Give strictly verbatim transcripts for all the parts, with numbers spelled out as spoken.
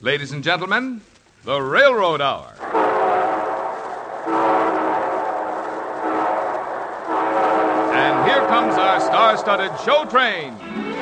Ladies and gentlemen, the Railroad Hour. And here comes our star-studded show train.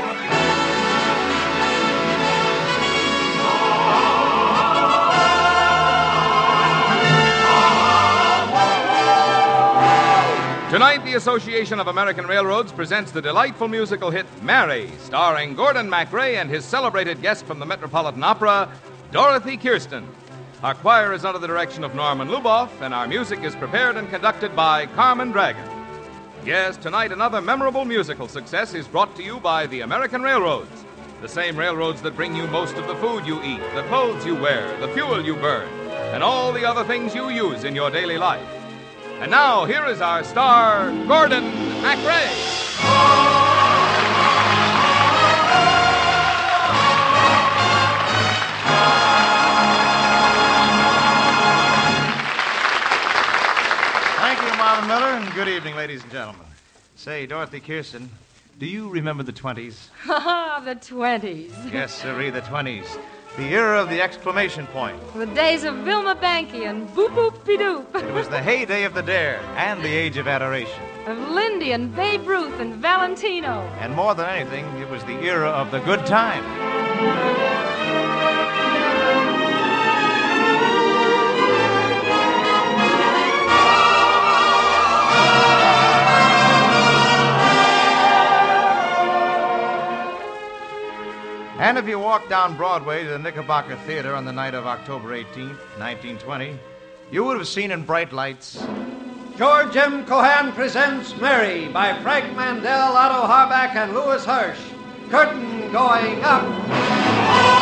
Tonight, the Association of American Railroads presents the delightful musical hit Mary, starring Gordon MacRae and his celebrated guest from the Metropolitan Opera, Dorothy Kirsten. Our choir is under the direction of Norman Luboff, and our music is prepared and conducted by Carmen Dragon. Yes, tonight another memorable musical success is brought to you by the American Railroads, the same railroads that bring you most of the food you eat, the clothes you wear, the fuel you burn, and all the other things you use in your daily life. And now, here is our star, Gordon MacRae. Thank you, Marvin Miller, and good evening, ladies and gentlemen. Say, Dorothy Kirsten, do you remember the twenties? Ha ha, the twenties. Yes, sirree, the twenties. The era of the exclamation point. The days of Vilma Banky and Boop Boop Be Doop. It was the heyday of the dare and the age of adoration. Of Lindy and Babe Ruth and Valentino. And more than anything, it was the era of the good time. And if you walk down Broadway to the Knickerbocker Theater on the night of October eighteenth, nineteen twenty, you would have seen in bright lights... George M. Cohan presents Mary by Frank Mandel, Otto Harbach, and Louis Hirsch. Curtain going up.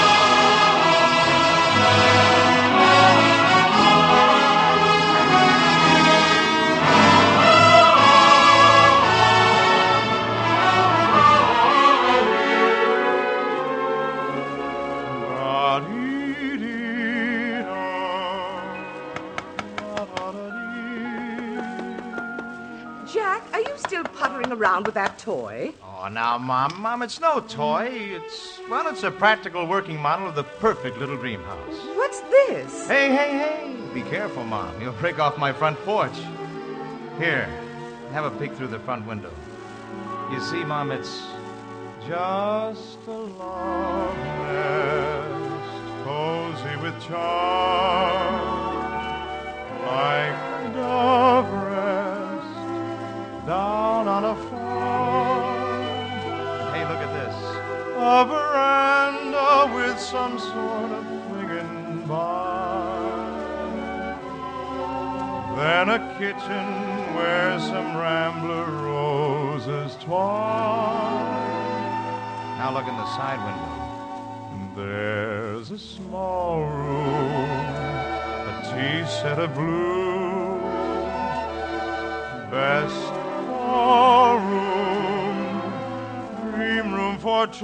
Jack, are you still puttering around with that toy? Oh, now, Mom, Mom, it's no toy. It's, well, it's a practical working model of the perfect little dream house. What's this? Hey, hey, hey. Be careful, Mom. You'll break off my front porch. Here, have a peek through the front window. You see, Mom, it's just a love nest, cozy with charm, like dove rest down on a farm. Hey, look at this. A veranda with some sort of friggin' barn. Then a kitchen where some rambler roses twine. Now look in the side window. There's a small room, a tea set of blue, best room, dream room for two,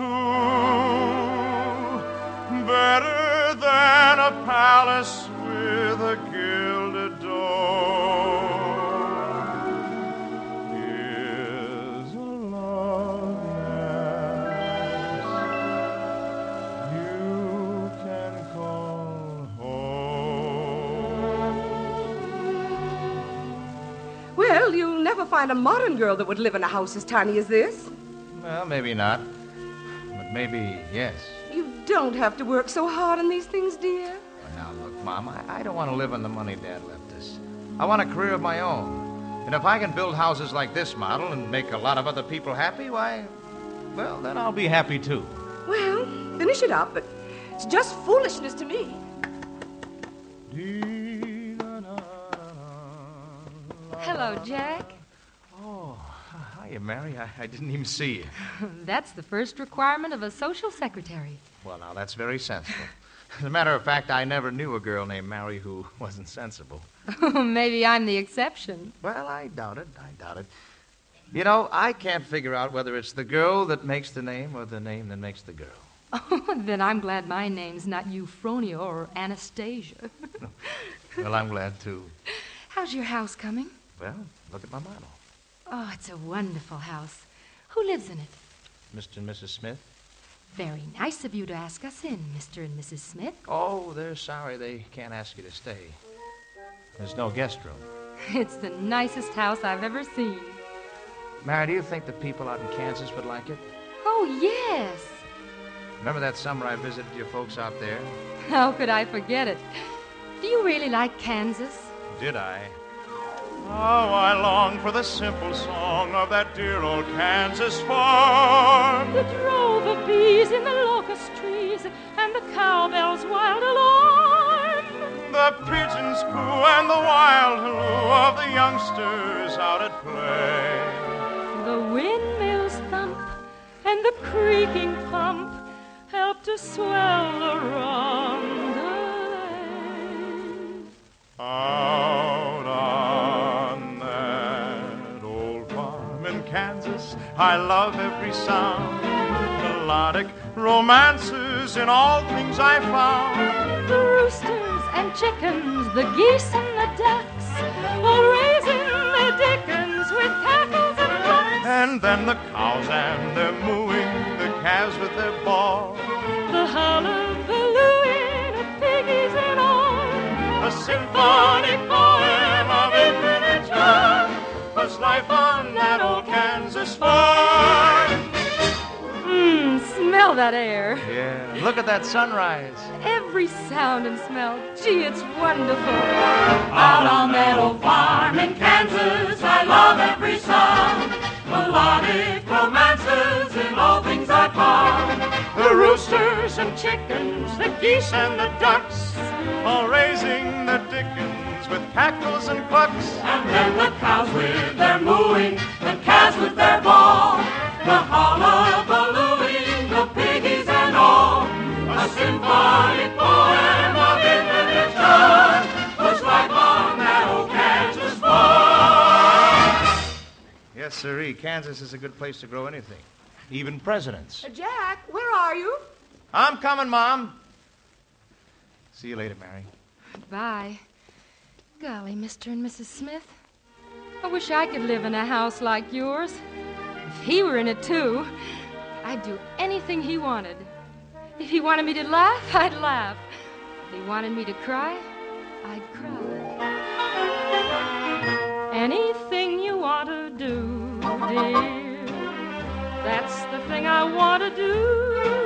better than a palace with a gilded door. Is a love nest you can call home. Well, you'll never find a modern girl that would live in a house as tiny as this. Well, maybe not. But maybe yes. You don't have to work so hard on these things, dear. Well, now, look, Mom, I, I don't want to live on the money Dad left us. I want a career of my own. And if I can build houses like this model and make a lot of other people happy, why, well, then I'll be happy, too. Well, finish it up, but it's just foolishness to me. Hello, Jack. Oh, hiya, Mary. I, I didn't even see you. That's the first requirement of a social secretary. Well, now, that's very sensible. As a matter of fact, I never knew a girl named Mary who wasn't sensible. Maybe I'm the exception. Well, I doubt it. I doubt it. You know, I can't figure out whether it's the girl that makes the name or the name that makes the girl. Oh, then I'm glad my name's not Euphronia or Anastasia. Well, I'm glad, too. How's your house coming? Well, look at my model. Oh, it's a wonderful house. Who lives in it? Mister and Missus Smith. Very nice of you to ask us in, Mister and Missus Smith. Oh, they're sorry they can't ask you to stay. There's no guest room. It's the nicest house I've ever seen. Mary, do you think the people out in Kansas would like it? Oh, yes. Remember that summer I visited your folks out there? How could I forget it? Do you really like Kansas? Did I? How I long for the simple song of that dear old Kansas farm. The drove of bees in the locust trees and the cowbell's wild alarm. The pigeons coo and the wild halloo of the youngsters out at play. The windmills thump and the creaking pump help to swell the rondelay. Out on that old farm in Kansas, I love every sound. Melodic romances in all things I found. The roosters and chickens, the geese and the ducks, all raising the dickens with cackles and clucks. And then the cows and their mooing, the calves with their bawl. The hullabalooing of piggies and all. A symphonic poem of infinite charm was life on that old Kansas farm. Mmm, smell that air. Yeah. Look at that sunrise. Every sound and smell. Gee, it's wonderful. Out on that old farm in Kansas, I love every song. Melodic romances in all things I found. The roosters and chickens, the geese and the ducks, all raising the dickens with cackles and clucks. And then the cows with their mooing, the calves with their bawl, the hullabalooing, the piggies and all. A symphonic poem of infinite charm was life on that old Kansas farm. Yes, sirree. Kansas is a good place to grow anything. Even presidents. Uh, Jack, where are you? I'm coming, Mom. See you later, Mary. Bye. Golly, Mister and Missus Smith. I wish I could live in a house like yours. If he were in it, too, I'd do anything he wanted. If he wanted me to laugh, I'd laugh. If he wanted me to cry, I'd cry. Anything you want to do, dear, that's the thing I want to do.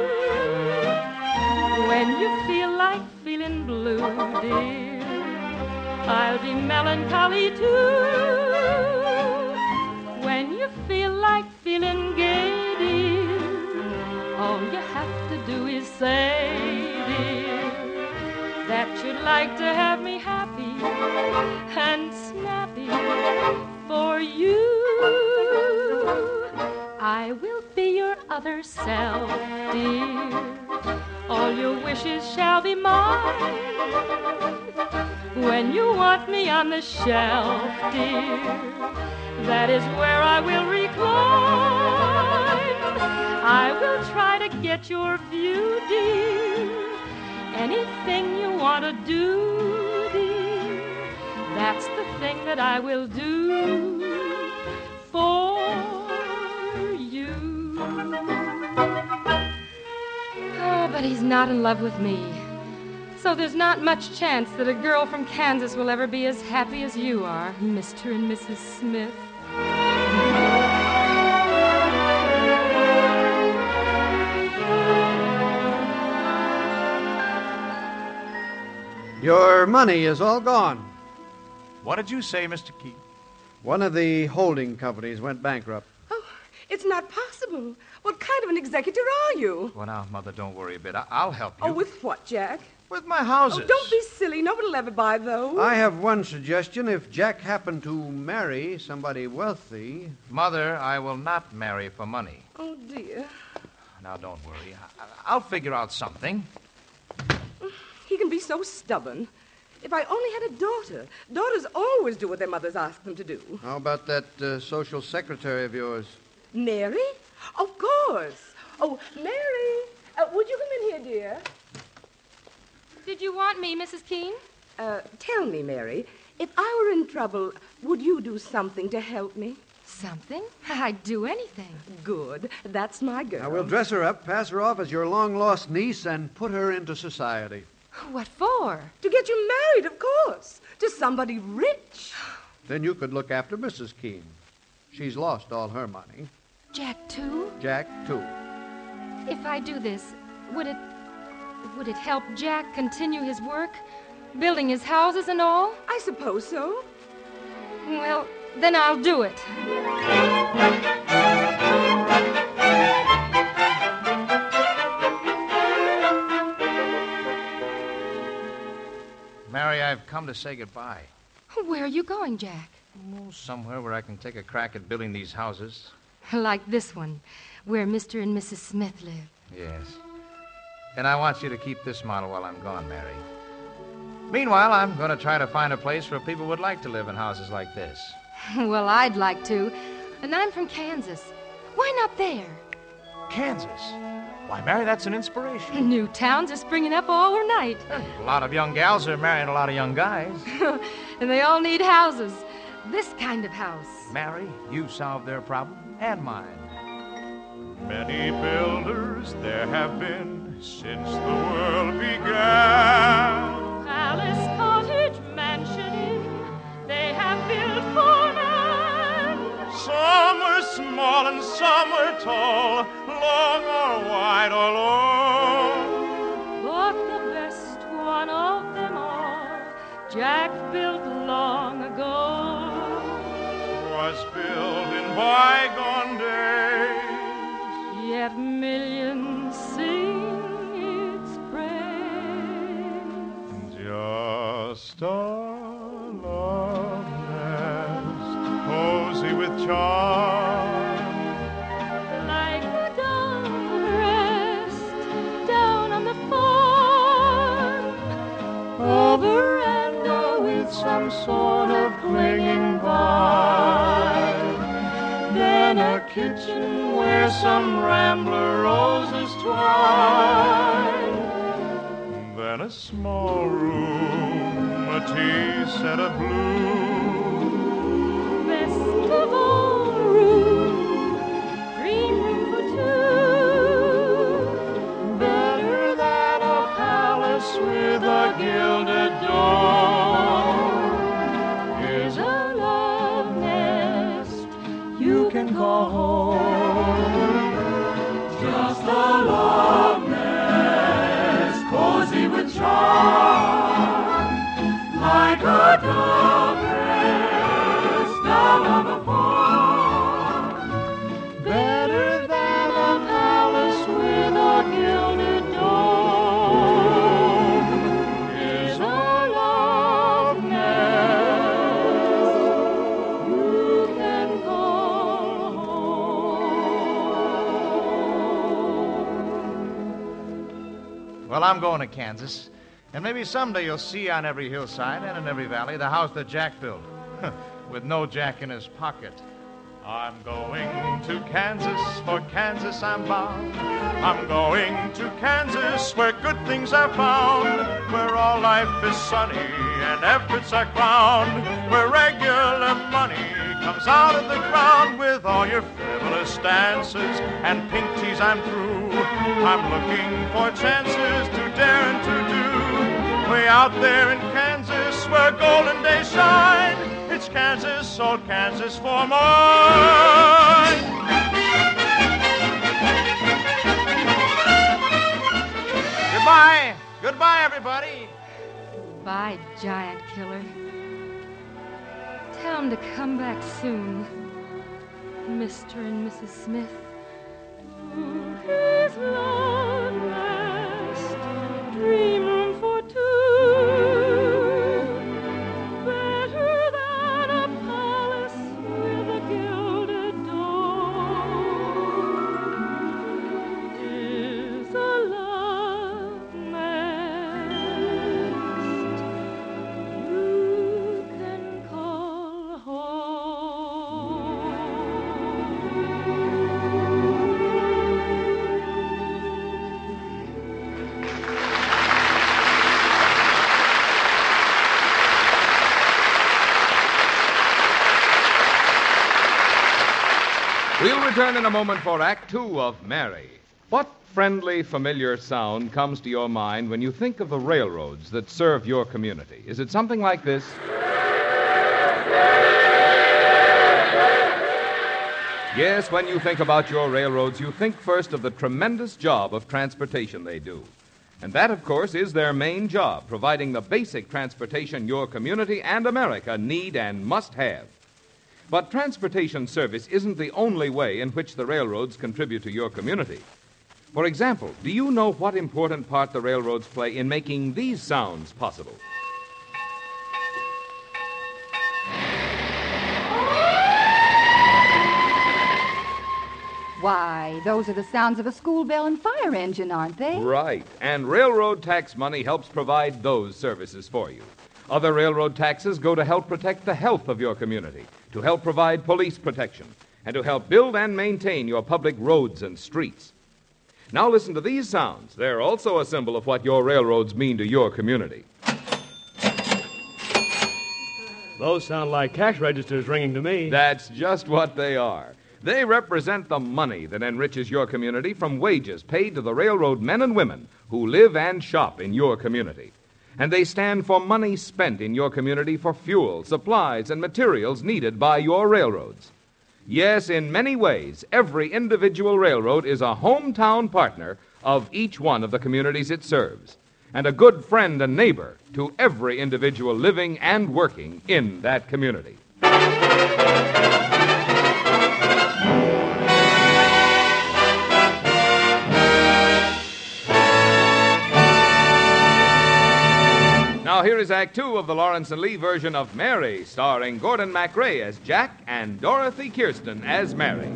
When you feel like feeling blue, dear, I'll be melancholy too. When you feel like feeling gay, dear, all you have to do is say, dear, that you'd like to have me happy and snappy for you. I will be your other self, dear. All your wishes shall be mine. When you want me on the shelf, dear, that is where I will recline. I will try to get your view, dear. Anything you want to do, dear, that's the thing that I will do for you. Oh, but he's not in love with me. So there's not much chance that a girl from Kansas will ever be as happy as you are, Mister and Missus Smith. Your money is all gone. What did you say, Mister Key? One of the holding companies went bankrupt. Oh, it's not possible. What kind of an executor are you? Well, now, Mother, don't worry a bit. I- I'll help you. Oh, with what, Jack? With my houses. Oh, don't be silly. Nobody will ever buy those. I have one suggestion. If Jack happened to marry somebody wealthy... Mother, I will not marry for money. Oh, dear. Now, don't worry. I- I'll figure out something. He can be so stubborn. If I only had a daughter. Daughters always do what their mothers ask them to do. How about that uh, social secretary of yours? Mary? Of course. Oh, Mary, uh, would you come in here, dear? Did you want me, Missus Keene? Uh, tell me, Mary, if I were in trouble, would you do something to help me? Something? I'd do anything. Good. That's my girl. Now, we'll dress her up, pass her off as your long-lost niece, and put her into society. What for? To get you married, of course. To somebody rich. Then you could look after Missus Keene. She's lost all her money. Jack, too? Jack, too. If I do this, would it... would it help Jack continue his work? Building his houses and all? I suppose so. Well, then I'll do it. Mary, I've come to say goodbye. Where are you going, Jack? Oh, somewhere where I can take a crack at building these houses. Like this one, where Mister and Missus Smith live. Yes. And I want you to keep this model while I'm gone, Mary. Meanwhile, I'm going to try to find a place where people would like to live in houses like this. Well, I'd like to. And I'm from Kansas. Why not there? Kansas? Why, Mary, that's an inspiration. New towns are springing up all overnight. A lot of young gals are marrying a lot of young guys. And they all need houses. This kind of house. Mary, you solved their problem and mine. Many builders there have been since the world began. Palace, cottage, mansion, inn, they have built for man. Some were small and some were tall, long or wide or low. But the best one of them all, Jack built long ago. Was built in bygone days. Yet millions sing its praise. Just a love nest, cozy with charm. Like a dove rest down on the farm. A veranda with some sort of clinging vine. Then a kitchen where some rambler roses twine. Then a small room, a tea set of blue. Best of all room, dream room for two. Better than a palace with a gilded door is a love nest you can call home. Just a love nest, cozy with charm, like a dove rest down on the farm. Better than a palace with a gilded door is a love nest you can call home. Well, I'm going to Kansas. And maybe someday you'll see on every hillside and in every valley the house that Jack built, with no Jack in his pocket. I'm going to Kansas, for Kansas I'm bound. I'm going to Kansas, where good things are found, where all life is sunny and efforts are crowned, where regular money comes out of the ground. With all your frivolous dances and pink teas I'm through. I'm looking for chances to dare and to do. Way out there in Kansas, where golden days shine, it's Kansas, old Kansas for mine. Goodbye. Goodbye, everybody. Bye, giant killer. Tell him to come back soon, Mister and Missus Smith. To his love nest, dream room for two. Better than a palace with a gilded door is a love nest you can call home. return in a moment for Act Two of Mary. What friendly, familiar sound comes to your mind when you think of the railroads that serve your community? Is it something like this? Yes, when you think about your railroads, you think first of the tremendous job of transportation they do. And that, of course, is their main job, providing the basic transportation your community and America need and must have. But transportation service isn't the only way in which the railroads contribute to your community. For example, do you know what important part the railroads play in making these sounds possible? Why, those are the sounds of a school bell and fire engine, aren't they? Right. And railroad tax money helps provide those services for you. Other railroad taxes go to help protect the health of your community, to help provide police protection, and to help build and maintain your public roads and streets. Now listen to these sounds. They're also a symbol of what your railroads mean to your community. Those sound like cash registers ringing to me. That's just what they are. They represent the money that enriches your community from wages paid to the railroad men and women who live and shop in your community. And they stand for money spent in your community for fuel, supplies, and materials needed by your railroads. Yes, in many ways, every individual railroad is a hometown partner of each one of the communities it serves, and a good friend and neighbor to every individual living and working in that community. Now, here is Act Two of the Lawrence and Lee version of Mary, starring Gordon MacRae as Jack and Dorothy Kirsten as Mary.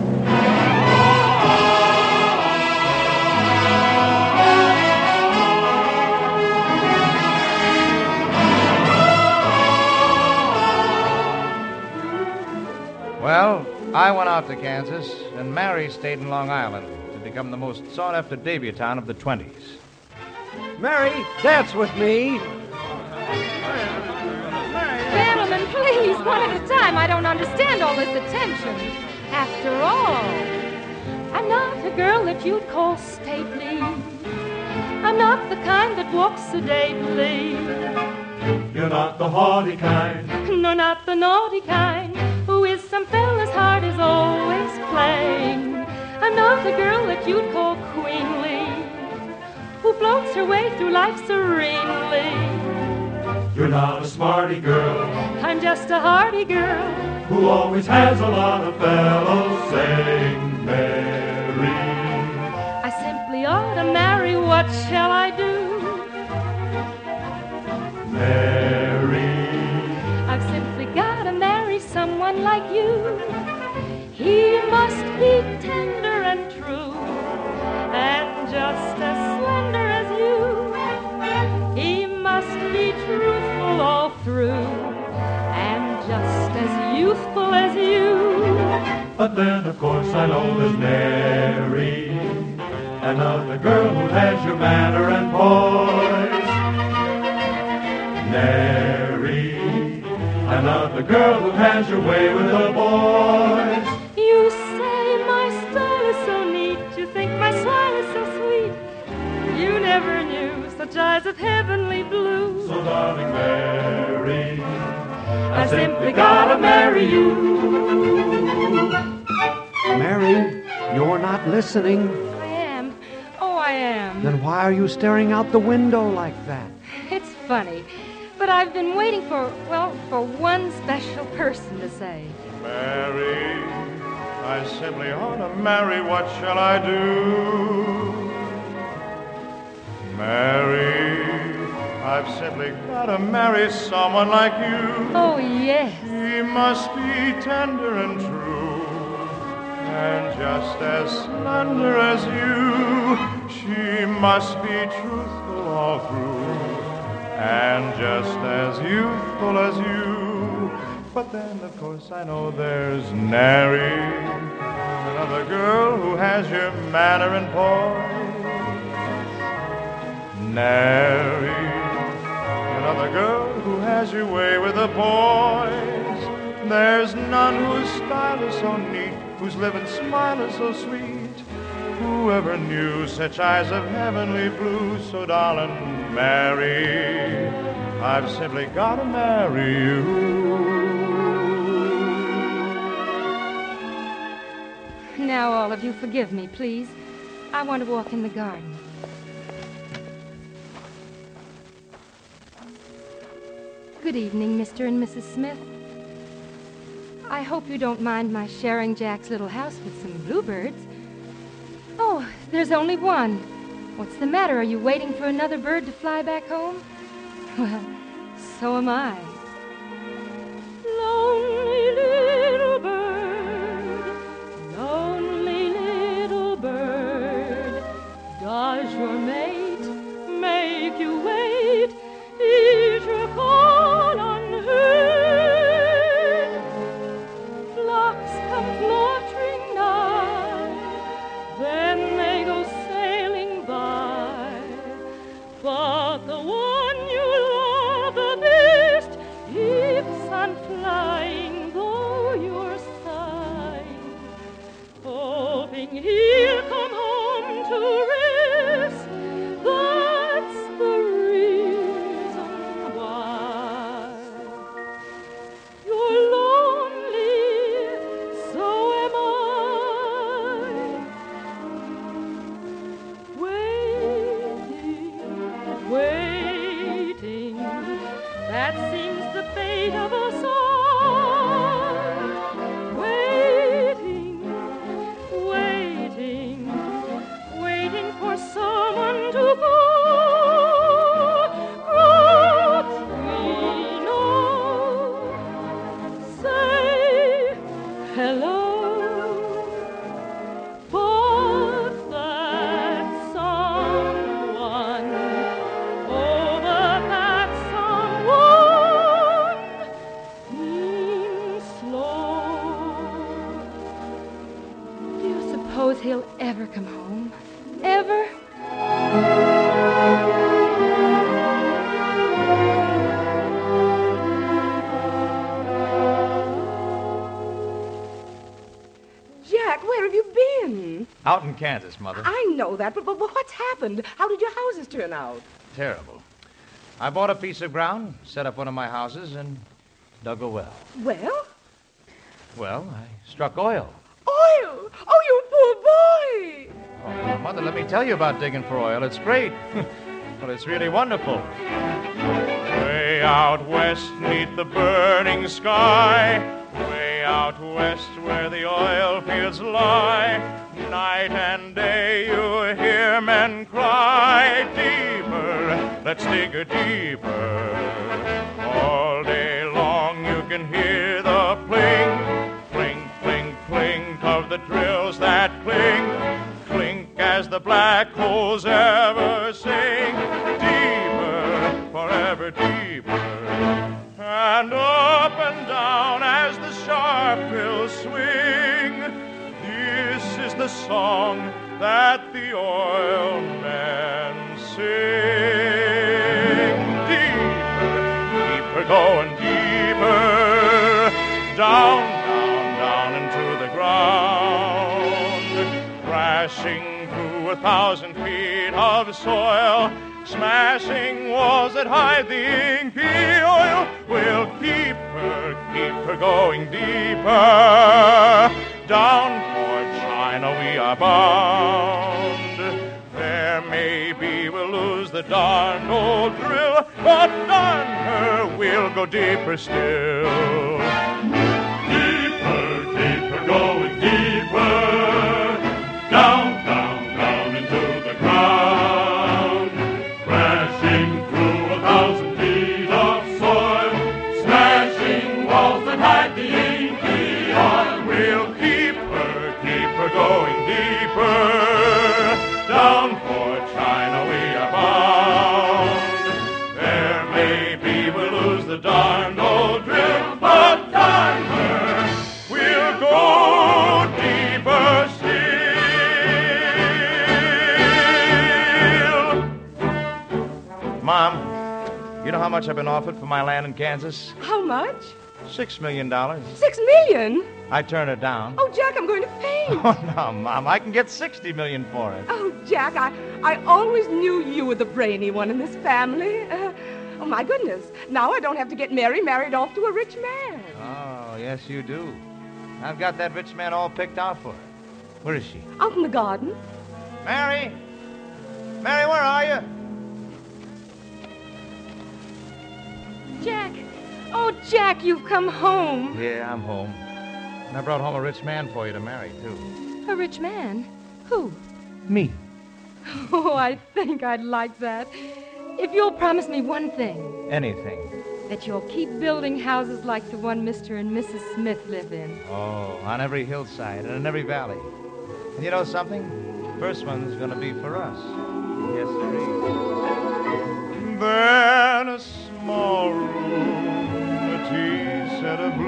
Well, I went out to Kansas, and Mary stayed in Long Island to become the most sought-after debutante of the twenties. Mary, dance with me. Gentlemen, please, one at a time. I don't understand all this attention. After all, I'm not a girl that you'd call stately. I'm not the kind that walks sedately. You're not the haughty kind. No, not the naughty kind, who is some fella's heart is always playing. I'm not the girl that you'd call queenly, who floats her way through life serenely. You're not a smarty girl. I'm just a hearty girl, who always has a lot of fellows saying, Mary. I simply ought to marry, what shall I do? Mary. I've simply got to marry someone like you. He must be tender and true, and just as slender as you. He must be truthful all through, and just as youthful as you. But then, of course, I know there's Mary, another girl who has your manner and poise. Mary, another girl who has your way with the boys. You say my style is so neat, you think my smile is so sweet. You never knew such eyes of heavenly blue. So darling Mary, I simply gotta marry you. Mary, you're not listening. I am. Oh, I am. Then why are you staring out the window like that? It's funny, but I've been waiting for, well, for one special person to say. Mary, I simply ought to marry, what shall I do? Mary, I've simply got to marry someone like you. Oh, yes. He must be tender and true, and just as slender as you. She must be truthful all through, and just as youthful as you. But then, of course, I know there's Nary, another girl who has your manner and poise. Nary, another girl who has your way with the boys. There's none whose style is so neat, whose living smile is so sweet. Whoever knew such eyes of heavenly blue? So darling, Mary, I've simply got to marry you. Now, all of you, forgive me, please. I want to walk in the garden. Good evening, Mister and Missus Smith. I hope you don't mind my sharing Jack's little house with some bluebirds. Oh, there's only one. What's the matter? Are you waiting for another bird to fly back home? Well, so am I. Lonely little bird, lonely little bird, does your mate make you wait? Is your call unheard? Flocks come fluttering nigh, then they go sailing by, but the one you love the best keeps on flying, though you're sighing, hoping he'll come home to rest. That's the reason why you're lonely, so am I. Waiting, waiting, that seems the fate of us all. Waiting, waiting, waiting for someone to call. Croaks we know, say hello. But that someone, oh, but that someone seems slow. Do you suppose he'll ever come home? Ever? Jack, where have you been? Out in Kansas, Mother. I know that, but, but, but what's happened? How did your houses turn out? Terrible. I bought a piece of ground, set up one of my houses, and dug a well. Well? Well, I struck oil. Oil! Oh, you poor boy! Oh, well, Mother, let me tell you about digging for oil. It's great. Well, it's really wonderful. Way out west, neath the burning sky, way out west where the oil fields lie, night and day you hear men cry, deeper, let's dig a deeper. All day long you can hear the pling, clink, clink, clink of the drills that cling, clink as the black holes ever sing, deeper, forever deeper. And up and down as the sharp drills swing, this is the song that the oil men sing. Deeper, deeper, going deeper, down, down, down into the ground, crashing through a thousand feet of soil, smashing walls that hide the inky oil. We'll keep her, keep her going deeper. Down for China we are bound. There maybe we'll lose the darned old drill, but darn her, we'll go deeper still. Deeper, deeper, going deeper. Down, down, down into the ground, crashing through a thousand feet of soil, smashing walls that hide the inky oil. We'll keep her, keep her going deeper. Down for China we are bound. There maybe we'll lose the darned old drill, but darn her, we'll go deeper still. Mom, you know how much I've been offered for my land in Kansas? How much? Six million dollars. Six million? I turn her down. Oh, Jack, I'm going to faint. Oh, no, Mom. I can get sixty million for it. Oh, Jack, I, I always knew you were the brainy one in this family. Uh, oh, my goodness. Now I don't have to get Mary married off to a rich man. Oh, yes, you do. I've got that rich man all picked out for her. Where is she? Out in the garden. Mary? Mary, where are you? Jack. Oh, Jack, you've come home. Yeah, I'm home. And I brought home a rich man for you to marry, too. A rich man? Who? Me. Oh, I think I'd like that. If you'll promise me one thing. Anything. That you'll keep building houses like the one Mister and Missus Smith live in. Oh, on every hillside and in every valley. And you know something? First one's going to be for us. Yes, sir. Then a small room, a tea set of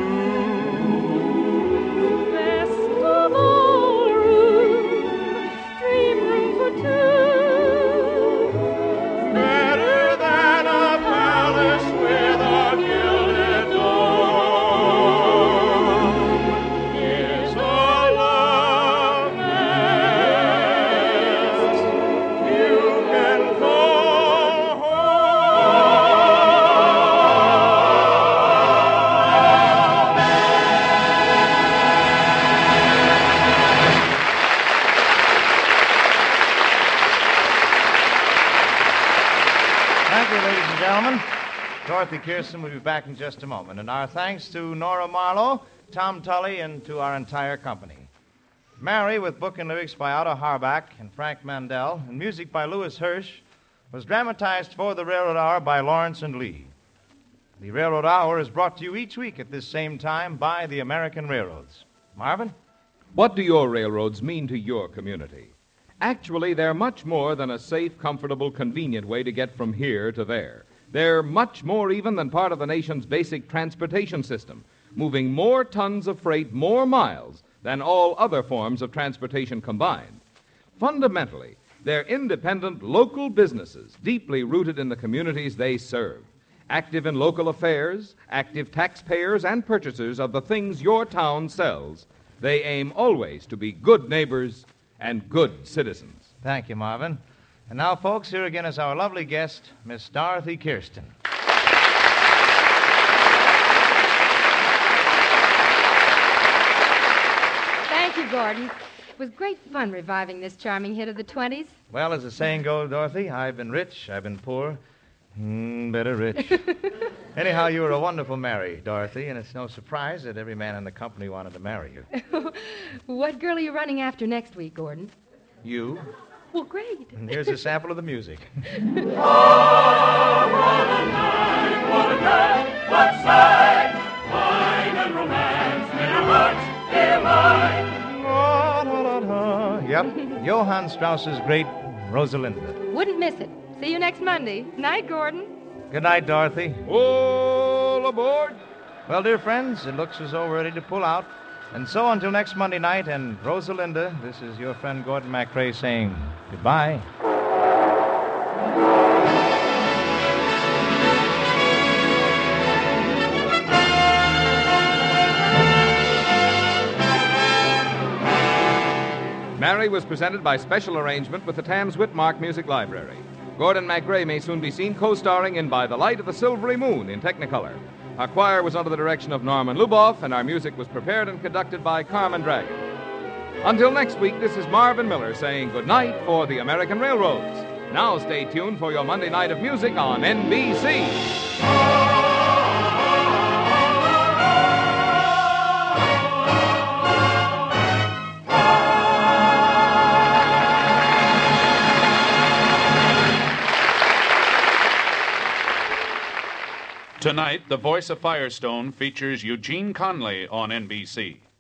blue. Best of all room, dream room for two. Better than a palace with a gilded dome. Is a love nest you can call home. Thank you, ladies and gentlemen. Dorothy Kirsten will be back in just a moment. And our thanks to Nora Marlowe, Tom Tully, and to our entire company. Mary, with book and lyrics by Otto Harbach and Frank Mandel, and music by Louis Hirsch, was dramatized for the Railroad Hour by Lawrence and Lee. The Railroad Hour is brought to you each week at this same time by the American Railroads. Marvin? What do your railroads mean to your community? Actually, they're much more than a safe, comfortable, convenient way to get from here to there. They're much more even than part of the nation's basic transportation system, moving more tons of freight more miles than all other forms of transportation combined. Fundamentally, they're independent local businesses deeply rooted in the communities they serve, active in local affairs, active taxpayers and purchasers of the things your town sells. They aim always to be good neighbors and good citizens. Thank you, Marvin. And now, folks, here again is our lovely guest, Miss Dorothy Kirsten. Thank you, Gordon. It was great fun reviving this charming hit of the twenties. Well, as the saying goes, Dorothy, I've been rich, I've been poor, mm, better rich. Anyhow, you were a wonderful Mary, Dorothy, and it's no surprise that every man in the company wanted to marry you. What girl are you running after next week, Gordon? You? Well, great. And here's a sample of the music. Oh, what a night, what a day, what sight, wine and romance, in our hearts, dear mine. La, la, la, la. Yep, Johann Strauss's great Rosalinda. Wouldn't miss it. See you next Monday. Night, Gordon. Good night, Dorothy. All aboard! Well, dear friends, it looks as though we're ready to pull out. And so until next Monday night, and Rosalinda, this is your friend Gordon MacRae saying goodbye. Mary was presented by special arrangement with the Tams Whitmark Music Library. Gordon MacRae may soon be seen co-starring in By the Light of the Silvery Moon in Technicolor. Our choir was under the direction of Norman Luboff, and our music was prepared and conducted by Carmen Dragon. Until next week, this is Marvin Miller saying good night for the American Railroads. Now stay tuned for your Monday night of music on N B C. Tonight, The Voice of Firestone features Eugene Conley on N B C.